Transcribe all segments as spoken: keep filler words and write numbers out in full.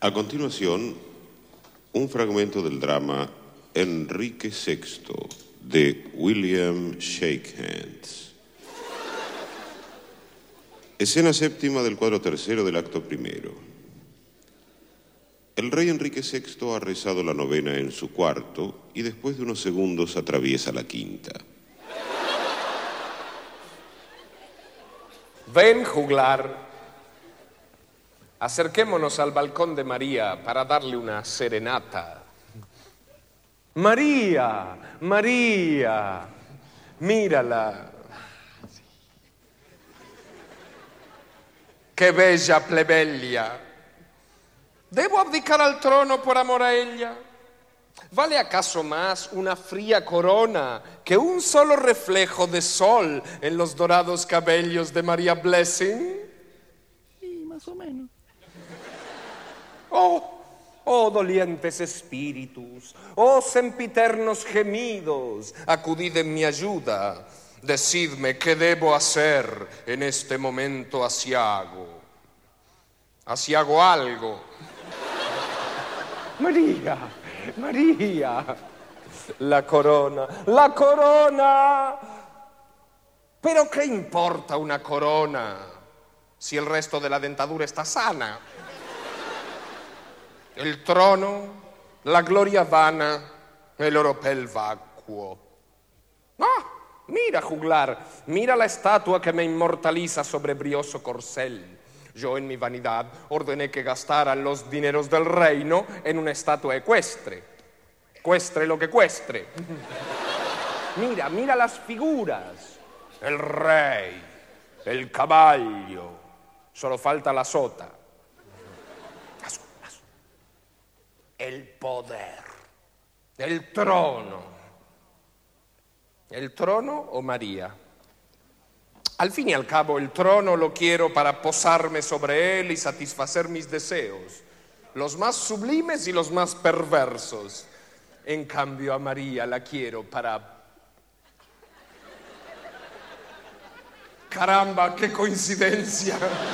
A continuación, un fragmento del drama Enrique sexto de William Shakehands. Escena séptima del cuadro tercero del acto primero. El rey Enrique sexto ha rezado la novena en su cuarto y después de unos segundos atraviesa la quinta. Ven, juglar. Acerquémonos al balcón de María para darle una serenata. María, María, mírala. Qué bella plebeya. ¿Debo abdicar al trono por amor a ella? ¿Vale acaso más una fría corona que un solo reflejo de sol en los dorados cabellos de María Blessing? Sí, más o menos. Oh, oh dolientes espíritus, oh sempiternos gemidos, acudid en mi ayuda. Decidme qué debo hacer en este momento asiago. Asiago algo. María, María, la corona, la corona. ¿Pero qué importa una corona si el resto de la dentadura está sana? El trono, la gloria vana, el oropel vacuo. ¡Ah! Mira, juglar, mira la estatua que me inmortaliza sobre brioso corcel. Yo en mi vanidad ordené que gastaran los dineros del reino en una estatua ecuestre. Cuestre lo que cuestre. Mira, mira las figuras. El rey, el caballo. Solo falta la sota. La sota, la sota. El poder. El trono. ¿El trono o María? Al fin y al cabo, el trono lo quiero para posarme sobre él y satisfacer mis deseos, los más sublimes y los más perversos. En cambio, a María la quiero para... ¡Caramba, qué coincidencia!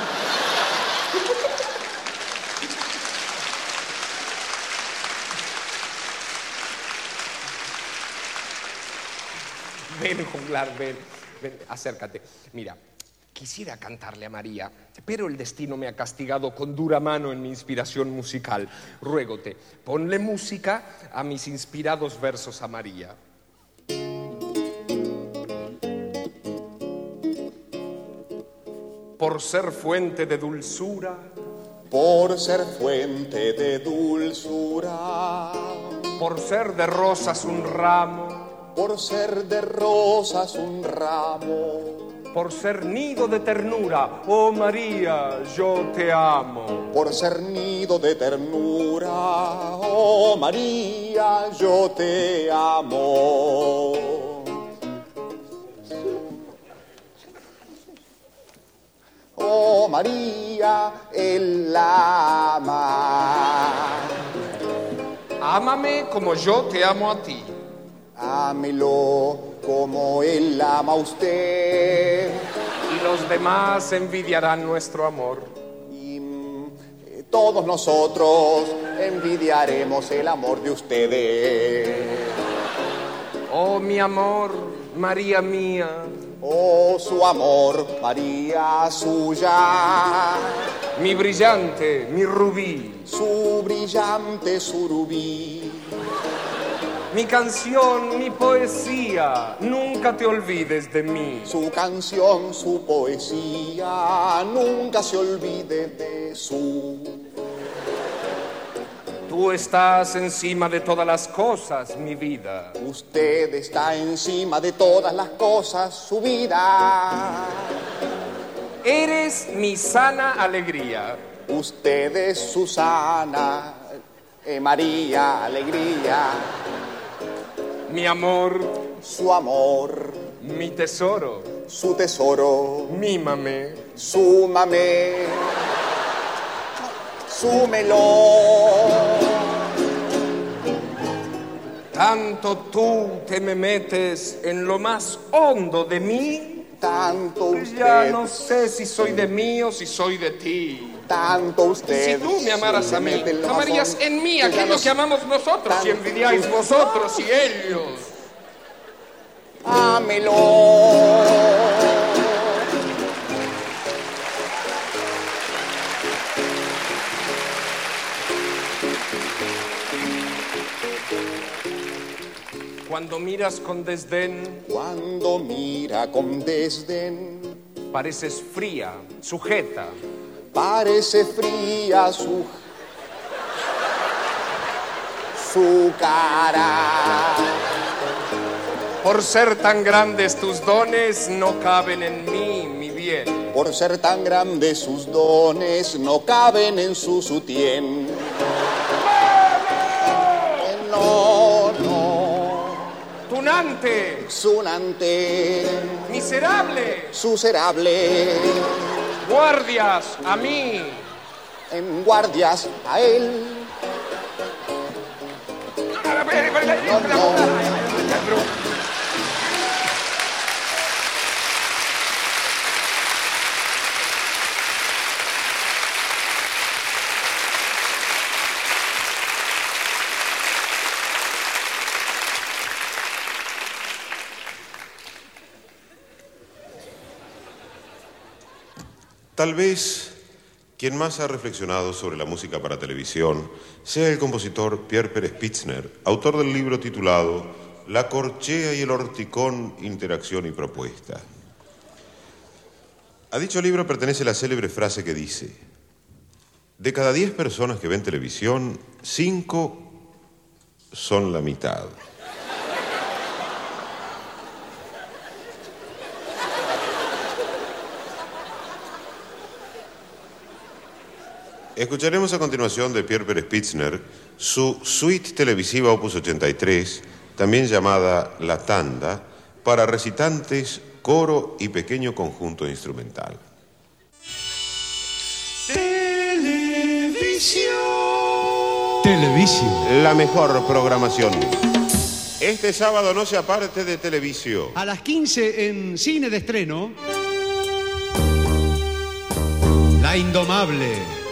Ven, juglar, ven, ven, acércate. Mira, quisiera cantarle a María, pero el destino me ha castigado con dura mano en mi inspiración musical. Ruégote, ponle música a mis inspirados versos a María. Por ser fuente de dulzura, por ser fuente de dulzura, por ser de rosas un ramo, por ser de rosas un ramo, por ser nido de ternura, oh María, yo te amo. por ser nido de ternura, oh María, yo te amo. Oh María, él la ama. Ámame como yo te amo a ti. Ámelo como él ama a usted. Y los demás envidiarán nuestro amor. Y mm, todos nosotros envidiaremos el amor de ustedes. Oh, mi amor, María mía. Oh, su amor, María suya. Mi brillante, mi rubí. Su brillante surubí. Mi canción, mi poesía, nunca te olvides de mí. Su canción, su poesía, nunca se olvide de su. Tú estás encima de todas las cosas, mi vida. Usted está encima de todas las cosas, su vida. Eres mi sana alegría. Usted es Susana, eh, María, alegría. Mi amor, su amor, mi tesoro, su tesoro, mímame, súmame, súmelo. Tanto tú te me metes en lo más hondo de mí, tanto usted. ya no sé si soy de mí o si soy de ti. tanto usted. Si tú me amaras a mí, le mete la amarías razón, en mí que ya aquello no que amamos nosotros y tanto envidiáis vosotros y ellos. Ámelo. Cuando miras con desdén, Cuando mira con desdén, pareces fría, sujeta. parece fría su, su cara. Por ser tan grandes tus dones, no caben en mí, mi bien. Por ser tan grandes sus dones, no caben en su sutién. No, no, Tunante, sunante, miserable, suserable, guardias a mí. en guardias a él. No, no. Tal vez quien más ha reflexionado sobre la música para televisión sea el compositor Pierre Pérez Pitzner, autor del libro titulado La corchea y el horticón, interacción y propuesta. A dicho libro pertenece la célebre frase que dice: de cada diez personas que ven televisión, cinco son la mitad. Escucharemos a continuación de Pierre Pérez Pitzner su suite televisiva opus ochenta y tres, también llamada La Tanda, para recitantes, coro y pequeño conjunto instrumental. Televisión. Televisión. La mejor programación. Este sábado no se aparte de Televisión. A las quince en cine de estreno, La Indomable.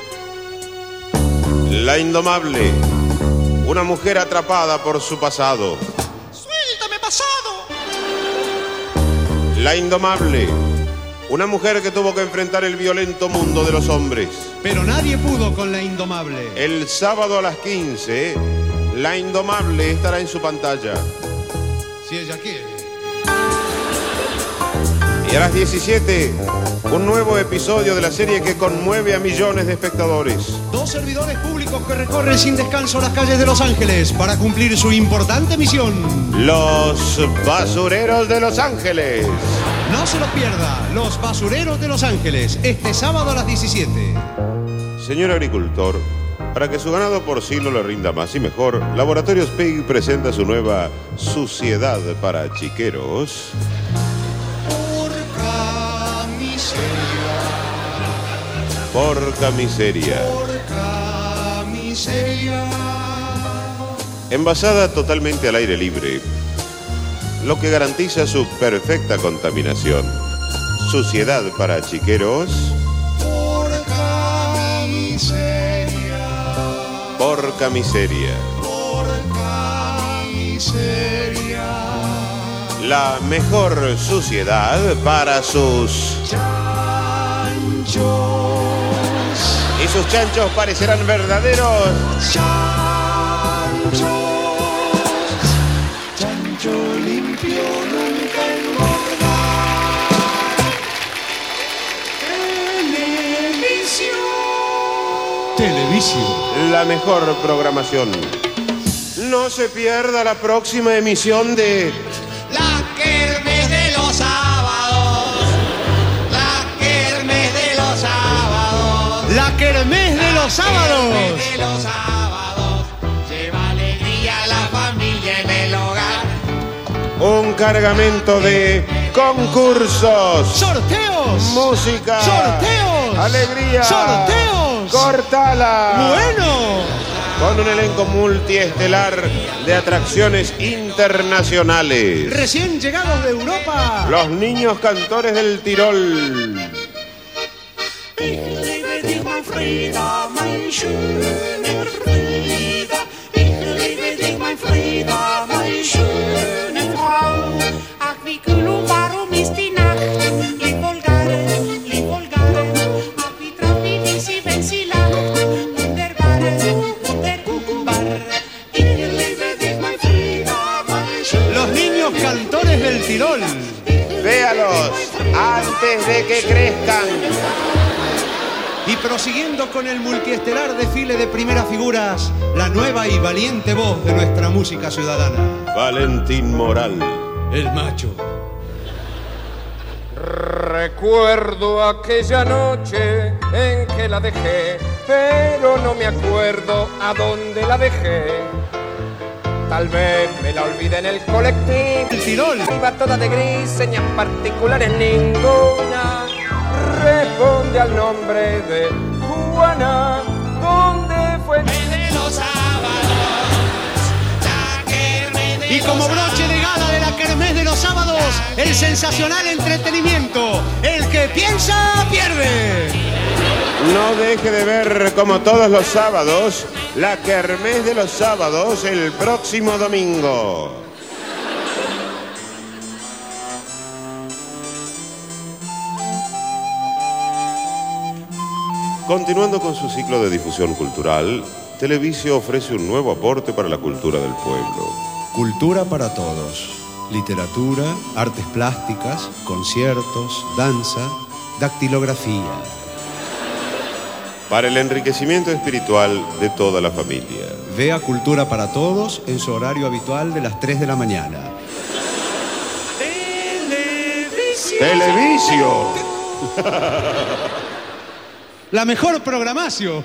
La Indomable, una mujer atrapada por su pasado. ¡Suéltame, pasado! La Indomable, una mujer que tuvo que enfrentar el violento mundo de los hombres. Pero nadie pudo con La Indomable. El sábado a las quince, La Indomable estará en su pantalla. Si ella quiere. Y a las diecisiete, un nuevo episodio de la serie que conmueve a millones de espectadores. Dos servidores públicos que recorren sin descanso las calles de Los Ángeles para cumplir su importante misión. Los Basureros de Los Ángeles. No se lo pierda, Los Basureros de Los Ángeles, este sábado a las diecisiete. Señor agricultor, para que su ganado porcino le rinda más y mejor, Laboratorios Pig presenta su nueva Suciedad para Chiqueros. Porca miseria. Porca miseria. Envasada totalmente al aire libre, lo que garantiza su perfecta contaminación. Suciedad para chiqueros. Porca miseria. Porca miseria. Porca miseria. La mejor suciedad para sus Chanchos. Y sus chanchos parecerán verdaderos Chanchos. Chancho limpio nunca engordar. Televisión. Televisión. la mejor programación. No se pierda la próxima emisión de La Kermés de los sábados. La Kermés de los sábados. La Kermés de los sábados. La Kermés de los sábados. Lleva alegría a la familia en el hogar. un cargamento de concursos, Sorteos. música, Sorteos. alegría, Sorteos. Cortala. Bueno. Con un elenco multiestelar de atracciones internacionales. Recién llegados de Europa. Los niños cantores del Tirol. Frida, mein schöner Frida. Ich liebe dich, mein Frida, meine schöne Frau. Ach, wie kühl und warum ist die Nacht? Lieb Volgare, lieb Volgare. Ach, wie traurig ist sie, wenn sie lacht. Wunderbar, wunderbar. Ich liebe dich, mein Frida, meine schöne Los niños cantores del Tirol. Véalos antes de que crezcan. Y prosiguiendo con el multiestelar desfile de primeras figuras, la nueva y valiente voz de nuestra música ciudadana. Valentín Moral. El macho. Recuerdo aquella noche en que la dejé, pero no me acuerdo a dónde la dejé. Tal vez me la olvidé en el colectivo. El Tirol. Iba toda de gris, señas particulares ninguna. Responde al nombre de Juana. ¿Dónde fue? de los sábados, la kermés de Y como broche de gala de la kermés de los sábados, el sensacional entretenimiento. El que piensa, pierde. No deje de ver, como todos los sábados, la kermés de los sábados el próximo domingo. Continuando con su ciclo de difusión cultural, Televisio ofrece un nuevo aporte para la cultura del pueblo. Cultura para todos. Literatura, artes plásticas, conciertos, danza, dactilografía. Para el enriquecimiento espiritual de toda la familia. Vea Cultura para Todos en su horario habitual de las tres de la mañana. ¡Televisio! La mejor programación.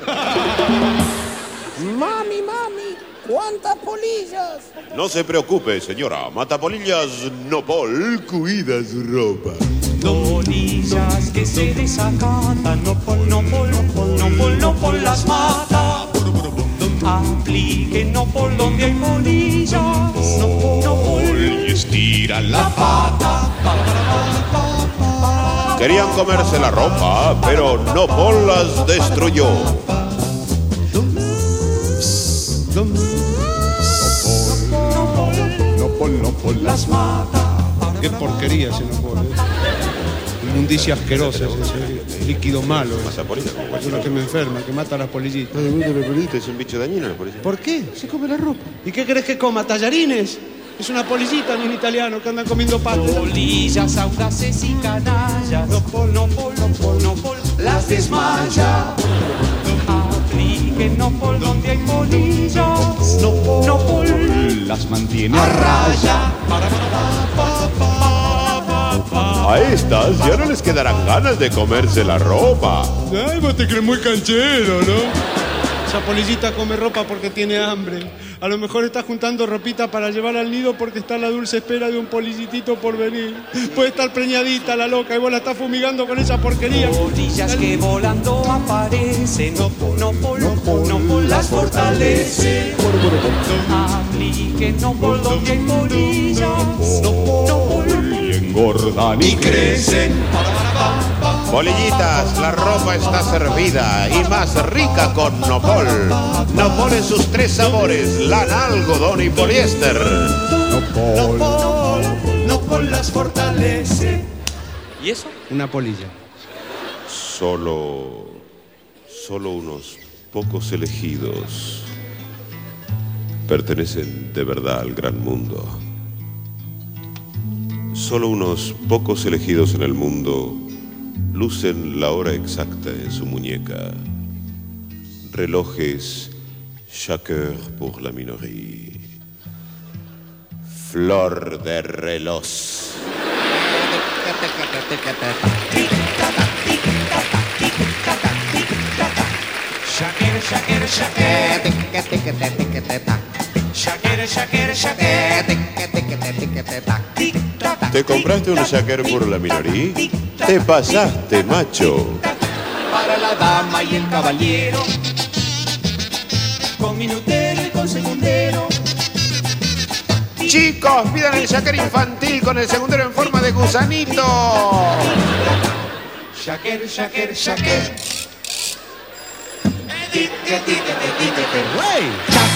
Mami, mami, ¿cuántas polillas? No se preocupe, señora. Matapolillas Nopol cuida su ropa. polillas que se desacatan, no pol, no pol, no pol, no pol, no pol las mata. Aplique no pol donde hay polillas, no pol, no pol y estira la pata. Querían comerse la ropa, pero Nopol las destruyó. Nopol, Nopol Las mata. Qué porquería ese Nopol, ¿eh? Inmundicia asquerosa, ese líquido malo. Es una que me enferma, que mata a las polillitas. Es un bicho dañino la polilla. ¿Por qué? Se come la ropa. ¿Y qué crees que coma? ¿Tallarines? Es una polillita, no un italiano que andan comiendo pasta. Polillas audaces y canallas, no pol, no pol, no pol, no pol, las desmaya. Aplique no pol donde hay polillas, no pol, no pol, las mantiene a raya. A estas ya no les quedarán ganas de comerse la ropa. Ay, vos te crees muy canchero, ¿no? Esa polillita come ropa porque tiene hambre. A lo mejor está juntando ropita para llevar al nido porque está a la dulce espera de un polillitito por venir. Puede estar preñadita la loca y vos la estás fumigando con esa porquería. Polillas que volando aparecen, no pol, no pol, no pol, no pol, las fortalece. Aplique no pol donde hay polillas, no pol, no pol, Y engordan y crecen. Polillitas, la ropa está servida y más rica con Nopol. Nopol en sus tres sabores, lana, algodón y poliéster. No pol, no pol las fortalece. ¿Y eso? Una polilla. Solo, solo unos pocos elegidos pertenecen de verdad al gran mundo. Solo unos pocos elegidos en el mundo lucen la hora exacta en su muñeca. Relojes chaque heure pour la minoría. Flor de reloj. Shaker, shaker, shaker. Shaker, shaker, shaker. ¿Te compraste un shaker por la minoría? Te pasaste, macho. Para la dama y el caballero, con minutero y con segundero. Chicos, pidan el shaker infantil con el segundero en forma de gusanito. Shaker, shaker, shaker. Güey.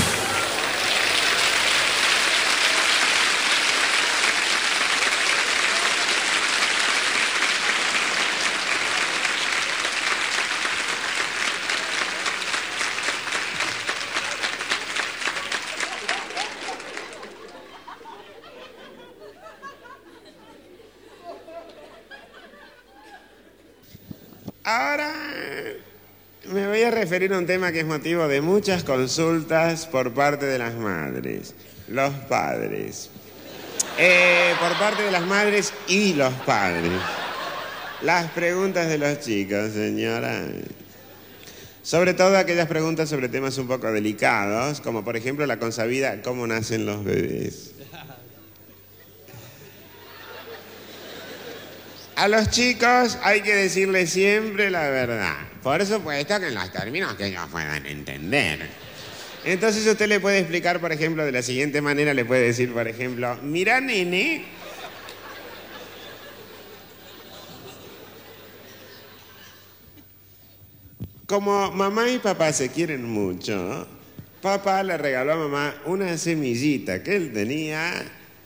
Ahora me voy a referir a un tema que es motivo de muchas consultas por parte de las madres, los padres. Eh, por parte de las madres y los padres. Las preguntas de los chicos, señora. Sobre todo aquellas preguntas sobre temas un poco delicados, como por ejemplo la consabida ¿cómo nacen los bebés? A los chicos hay que decirles siempre la verdad. Por supuesto que en los términos que ellos puedan entender. Entonces usted le puede explicar, por ejemplo, de la siguiente manera. Le puede decir, por ejemplo, mira, nene. Como mamá y papá se quieren mucho, papá le regaló a mamá una semillita que él tenía.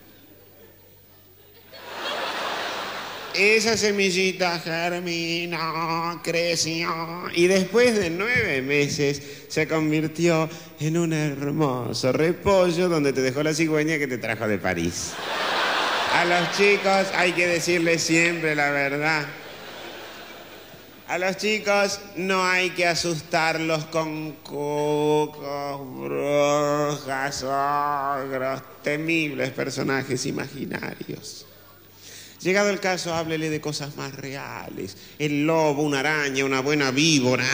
Esa semillita germinó, creció y después de nueve meses se convirtió en un hermoso repollo donde te dejó la cigüeña que te trajo de París. A los chicos hay que decirles siempre la verdad. A los chicos no hay que asustarlos con cucos, brujas, ogros, temibles personajes imaginarios. Llegado el caso, háblele de cosas más reales. El lobo, una araña, una buena víbora.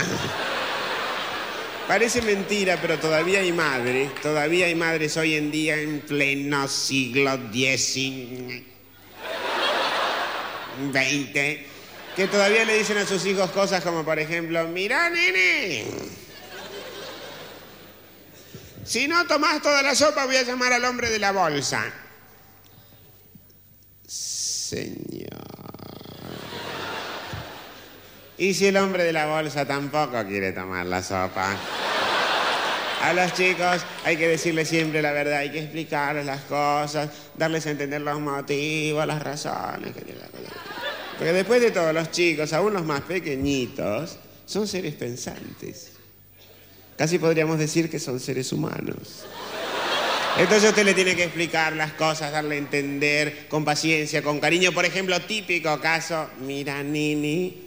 Parece mentira, pero todavía hay madres. Todavía hay madres hoy en día en pleno siglo diecinueve, veinte, que todavía le dicen a sus hijos cosas como, por ejemplo, mira, nene, si no tomás toda la sopa voy a llamar al hombre de la bolsa. Señor. ¿Y si el hombre de la bolsa tampoco quiere tomar la sopa? A los chicos hay que decirles siempre la verdad, hay que explicarles las cosas, darles a entender los motivos, las razones. Porque después de todo, los chicos, aún los más pequeñitos, son seres pensantes. Casi podríamos decir que son seres humanos. Entonces usted le tiene que explicar las cosas, darle a entender con paciencia, con cariño. Por ejemplo, típico caso, mira, Nini,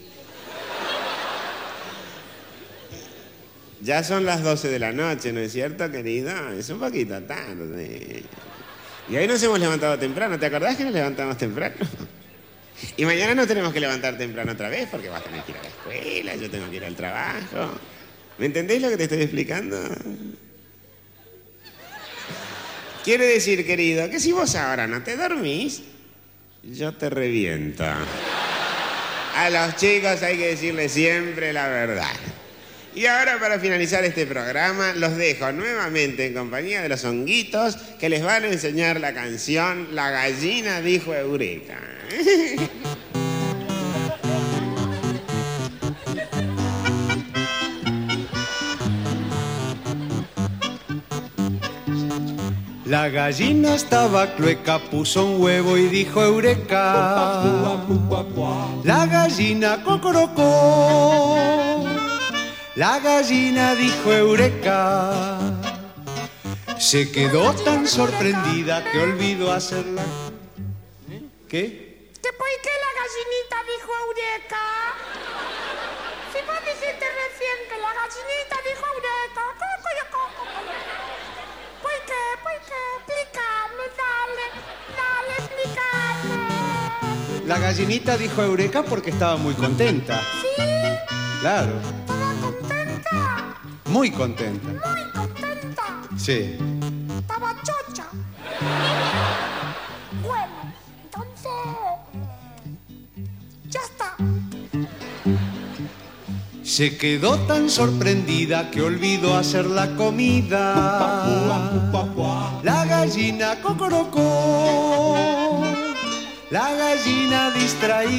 ya son las doce de la noche, ¿no es cierto, querido? Es un poquito tarde. Y hoy nos hemos levantado temprano. ¿Te acordás que nos levantamos temprano? Y mañana nos tenemos que levantar temprano otra vez porque vas a tener que ir a la escuela, yo tengo que ir al trabajo. ¿Me entendéis lo que te estoy explicando? Quiere decir, querido, que si vos ahora no te dormís, yo te reviento. A los chicos hay que decirles siempre la verdad. Y ahora, para finalizar este programa, los dejo nuevamente en compañía de los honguitos que les van a enseñar la canción La gallina dijo Eureka. La gallina estaba clueca, puso un huevo y dijo Eureka. La gallina cocorocó. La gallina dijo Eureka. Se quedó tan sorprendida que olvidó hacerla. ¿Qué? ¿Que por qué la gallinita dijo Eureka? Si vos dijiste recién que la gallinita dijo Eureka. ¿Por qué? ¿Por qué? Explícame, dale, dale, explícame. La gallinita dijo Eureka porque estaba muy contenta. ¿Sí? Claro. ¿Estaba contenta? Muy contenta. Muy contenta. Sí. Estaba chocha. Bueno, entonces... ya está. Se quedó tan sorprendida que olvidó hacer la comida. La gallina cocorocó. La gallina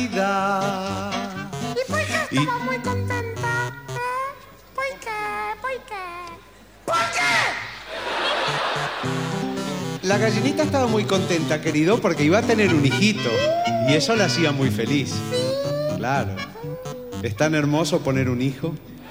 distraída. ¿Y por qué estaba muy contenta? ¿Eh? ¿Por qué? ¿Por La gallinita estaba muy contenta, querido, porque iba a tener un hijito. Y eso la hacía muy feliz. Claro. Es tan hermoso poner un hijo.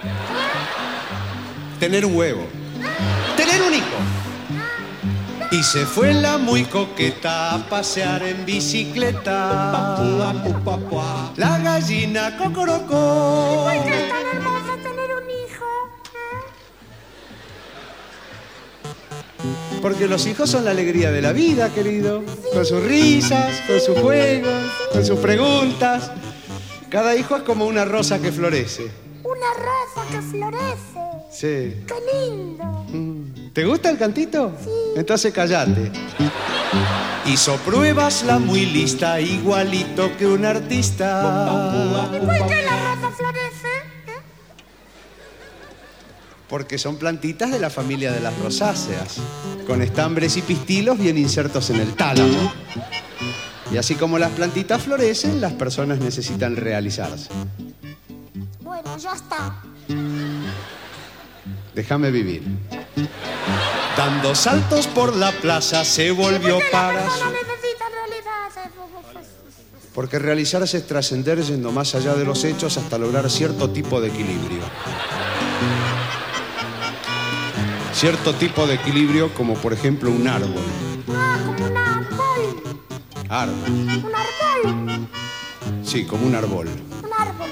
Tener un huevo. Tener un hijo. Y se fue la muy coqueta a pasear en bicicleta. La gallina cocorocó. ¿Por qué es tan hermoso tener un hijo? Porque los hijos son la alegría de la vida, querido. Con sus risas, con sus juegos, con sus preguntas. Cada hijo es como una rosa que florece. Una rosa que florece. Sí. ¡Qué lindo! ¿Te gusta el cantito? Sí. Entonces callate. Hizo pruebas la muy lista, igualito que un artista. ¿Y por qué la rosa florece? ¿Eh? Porque son plantitas de la familia de las rosáceas, con estambres y pistilos bien insertos en el tálamo. Y así como las plantitas florecen, las personas necesitan realizarse. Bueno, ya está. Déjame vivir. Dando saltos por la plaza se volvió para su... necesita realizarse. Porque realizarse es trascender yendo más allá de los hechos hasta lograr cierto tipo de equilibrio. Cierto tipo de equilibrio como por ejemplo un árbol. Ah, como un árbol. Árbol. Un árbol. Sí, como un árbol. Un árbol.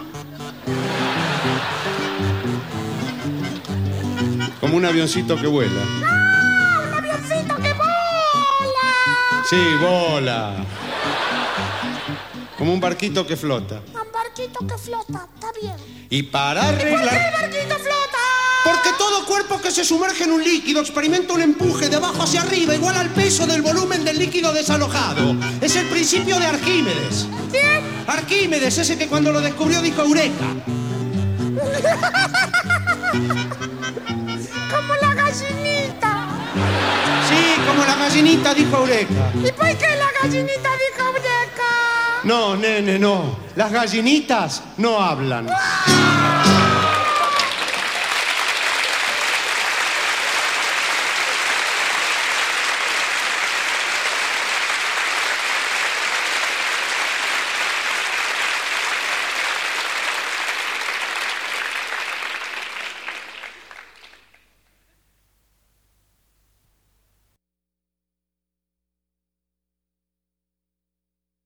Como un avioncito que vuela. ¡Ah! ¡Un avioncito que vola! Sí, bola. Como un barquito que flota. Un barquito que flota, está bien. Y para arreglar... ¿Y por qué el barquito flota? Porque todo cuerpo que se sumerge en un líquido experimenta un empuje de abajo hacia arriba igual al peso del volumen del líquido desalojado. Es el principio de Arquímedes. ¿Quién? Arquímedes, ese que cuando lo descubrió dijo Eureka. Como la gallinita. Sí, como la gallinita dijo Eureka. ¿Y por qué la gallinita dijo Eureka? No, nene, no. Las gallinitas no hablan. ¡Ah!